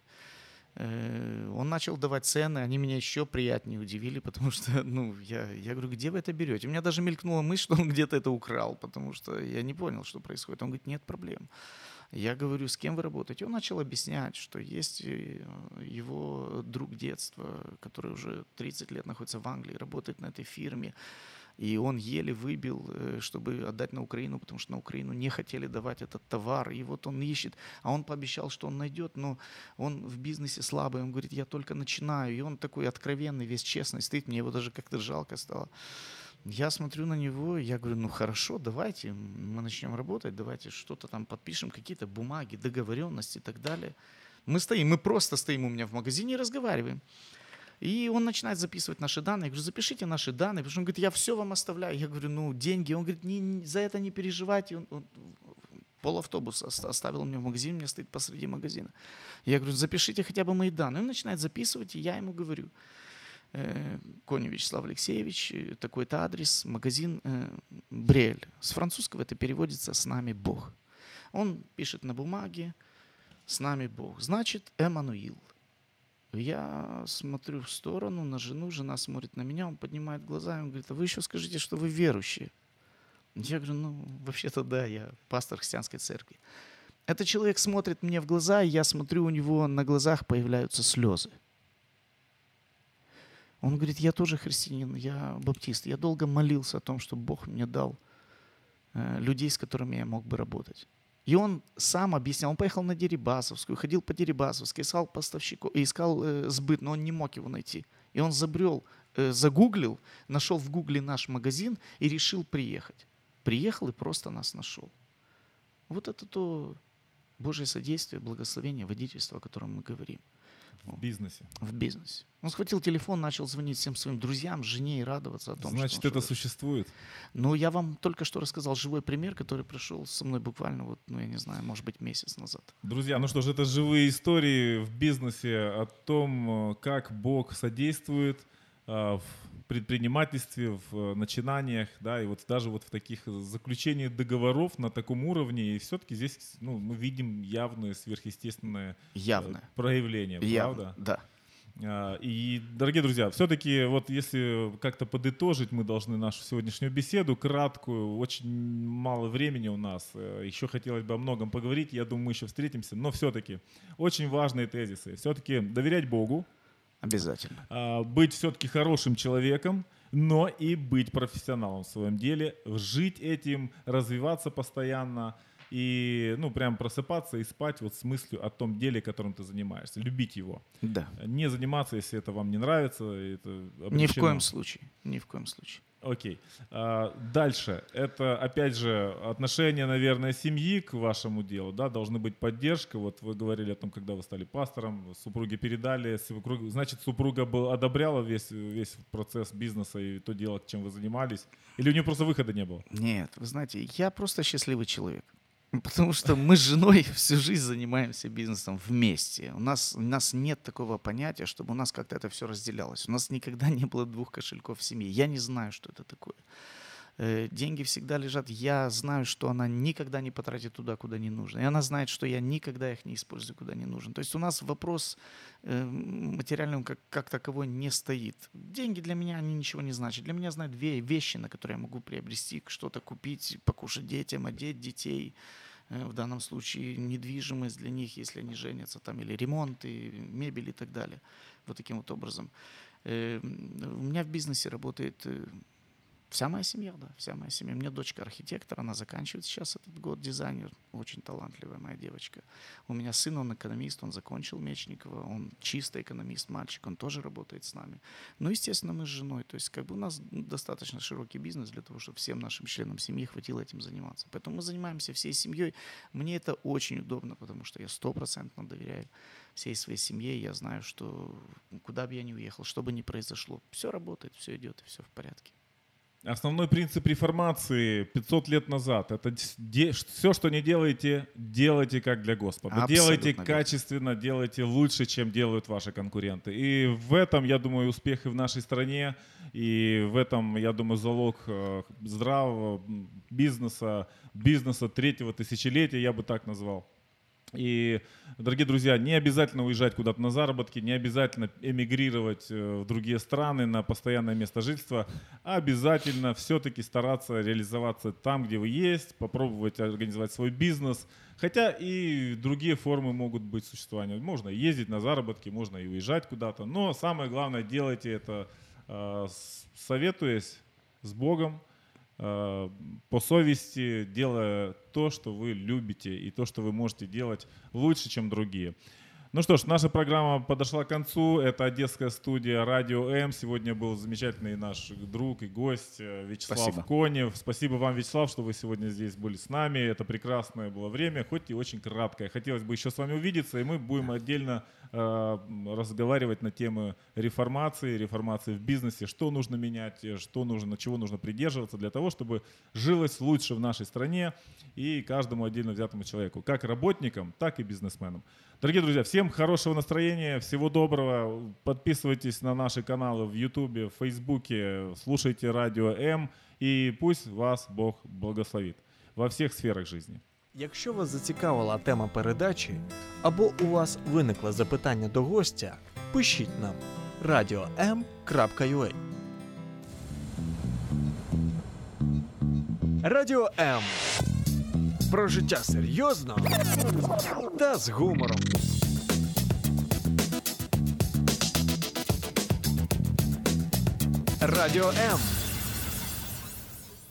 Э, Он начал давать цены, они меня еще приятнее удивили, потому что, ну, я, я говорю, где вы это берете? У меня даже мелькнула мысль, что он где-то это украл, потому что я не понял, что происходит. Он говорит, нет проблем. Я говорю, с кем вы работаете? Он начал объяснять, что есть э, его друг детства, который уже тридцать лет находится в Англии, работает на этой фирме. И он еле выбил, э, чтобы отдать на Украину, потому что на Украину не хотели давать этот товар. И вот он ищет, а он пообещал, что он найдет, но он в бизнесе слабый. Он говорит, я только начинаю. И он такой откровенный, весь честный стоит. Мне его даже как-то жалко стало. Я смотрю на него, я говорю, ну хорошо, давайте, мы начнем работать, давайте что-то там подпишем, какие-то бумаги, договоренности и так далее. Мы стоим, мы просто стоим у меня в магазине и разговариваем. И он начинает записывать наши данные. Я говорю, запишите наши данные. Потому что он говорит, я все вам оставляю. Я говорю, ну, деньги. Он говорит, не, не, за это не переживайте. Он, он, пол автобуса оставил мне в магазине, у меня стоит посреди магазина. Я говорю, запишите хотя бы мои данные. Он начинает записывать, и я ему говорю, э, Конев Вячеслав Алексеевич, такой-то адрес, магазин э, Брель. С французского это переводится «С нами Бог». Он пишет на бумаге «С нами Бог». Значит, Эммануил. Я смотрю в сторону на жену, жена смотрит на меня, он поднимает глаза, и он говорит, а вы еще скажите, что вы верующие. Я говорю, ну, вообще-то да, я пастор христианской церкви. Этот человек смотрит мне в глаза, и я смотрю, у него на глазах появляются слезы. Он говорит, я тоже христианин, я баптист. Я долго молился о том, чтобы Бог мне дал э, людей, с которыми я мог бы работать. И он сам объяснял, он поехал на Дерибасовскую, ходил по Дерибасовской, искал поставщиков, искал э, сбыт, но он не мог его найти. И он забрел, э, загуглил, нашел в гугле наш магазин и решил приехать. Приехал и просто нас нашел. Вот это то Божье содействие, благословение, водительство, о котором мы говорим. В бизнесе. В бизнесе. Он схватил телефон, начал звонить всем своим друзьям, жене и радоваться о том, Значит, что... это существует? Ну, я вам только что рассказал живой пример, который пришел со мной буквально, вот, ну, я не знаю, может быть, месяц назад. Друзья, ну что ж, это живые истории в бизнесе о том, как Бог содействует в предпринимательстве, в начинаниях, да, и вот даже вот в таких заключениях договоров на таком уровне, и все-таки здесь, ну, мы видим явное сверхъестественное Явное. проявление, Явно, правда? Да. И, дорогие друзья, все-таки вот если как-то подытожить, мы должны нашу сегодняшнюю беседу, краткую, очень мало времени у нас, еще хотелось бы о многом поговорить, я думаю, мы еще встретимся, но все-таки очень важные тезисы. Все-таки доверять Богу, обязательно. Быть все-таки хорошим человеком, но и быть профессионалом в своем деле, жить этим, развиваться постоянно и, ну, прям просыпаться и спать вот с мыслью о том деле, которым ты занимаешься, любить его. Да. Не заниматься, если это вам не нравится. Это обречено. Ни в коем случае. Ни в коем случае. Окей. А, дальше. Это, опять же, отношение, наверное, семьи к вашему делу. Да? Должна быть поддержка. Вот вы говорили о том, когда вы стали пастором, супруге передали. Значит, супруга был, одобряла весь, весь процесс бизнеса и то дело, чем вы занимались? Или у нее просто выхода не было? Нет, вы знаете, я просто счастливый человек. Потому что мы с женой всю жизнь занимаемся бизнесом вместе. У нас, у нас нет такого понятия, чтобы у нас как-то это все разделялось. У нас никогда не было двух кошельков в семье. Я не знаю, что это такое. Э, деньги всегда лежат. Я знаю, что она никогда не потратит туда, куда не нужно. И она знает, что я никогда их не использую, куда не нужно. То есть у нас вопрос э, материальный как, как таковой не стоит. Деньги для меня, они ничего не значат. Для меня, знаю, две вещи, на которые я могу приобрести, что-то купить, покушать детям, одеть детей. В данном случае недвижимость для них, если они женятся, там, или ремонт, и мебель и так далее. Вот таким вот образом. У меня в бизнесе работает вся моя семья, да, вся моя семья. У меня дочка архитектор, она заканчивает сейчас этот год, дизайнер, очень талантливая моя девочка. У меня сын, он экономист, он закончил Мечникова, он чистый экономист, мальчик, он тоже работает с нами. Ну, естественно, мы с женой, то есть как бы у нас достаточно широкий бизнес для того, чтобы всем нашим членам семьи хватило этим заниматься. Поэтому мы занимаемся всей семьей. Мне это очень удобно, потому что я стопроцентно доверяю всей своей семье, я знаю, что куда бы я ни уехал, что бы ни произошло, все работает, все идет и все в порядке. Основной принцип реформации пятьсот лет назад — это де- все, что не делаете, делайте как для Господа. Абсолютно делайте верно. Качественно, делайте лучше, чем делают ваши конкуренты. И в этом, я думаю, успех и в нашей стране, и в этом, я думаю, залог э, здравого бизнеса, бизнеса третьего тысячелетия, я бы так назвал. И, дорогие друзья, не обязательно уезжать куда-то на заработки, не обязательно эмигрировать в другие страны на постоянное место жительства, а обязательно все-таки стараться реализоваться там, где вы есть, попробовать организовать свой бизнес. Хотя и другие формы могут быть существования. Можно ездить на заработки, можно и уезжать куда-то, но самое главное, делайте это, советуясь с Богом, по совести, делая то, что вы любите, и то, что вы можете делать лучше, чем другие. Ну что ж, наша программа подошла к концу. Это одесская студия Радио М. Сегодня был замечательный наш друг и гость Вячеслав Спасибо. Конев. Спасибо вам, Вячеслав, что вы сегодня здесь были с нами. Это прекрасное было время, хоть и очень краткое. Хотелось бы еще с вами увидеться, и мы будем отдельно э, разговаривать на темы реформации, реформации в бизнесе, что нужно менять, что нужно, чего нужно придерживаться для того, чтобы жилось лучше в нашей стране и каждому отдельно взятому человеку, как работникам, так и бизнесменам. Дорогие друзья, всем хорошего настроения, всего доброго. Подписывайтесь на наши каналы в Ютубе, в Фейсбуке, слушайте Радио М, и пусть вас Бог благословит во всех сферах жизни. Якщо вас зацікавила тема передачі, або у вас виникло запитання до гостя, пишіть нам радіо ем крапка ю а. Радіо М. Про життя серйозно та з гумором. Радіо М.